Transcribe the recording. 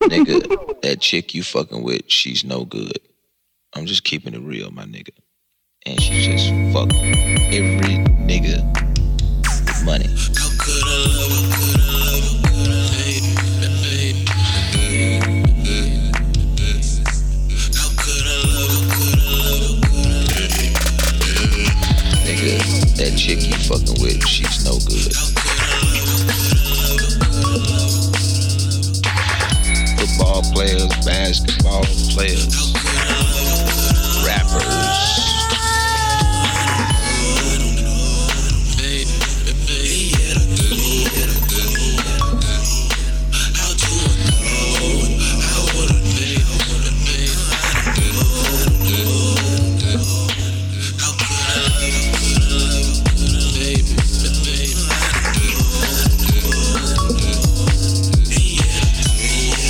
Nigga, that chick you fucking with, she's no good. I'm just keeping it real, my nigga. And she just fuck every nigga with money. How could I love her? Could I love her? Could I hate her? How could I love her? Could I love her? Could I hate her? Nigga, that chick you fucking with, she's no good. Football players, basketball players, rappers,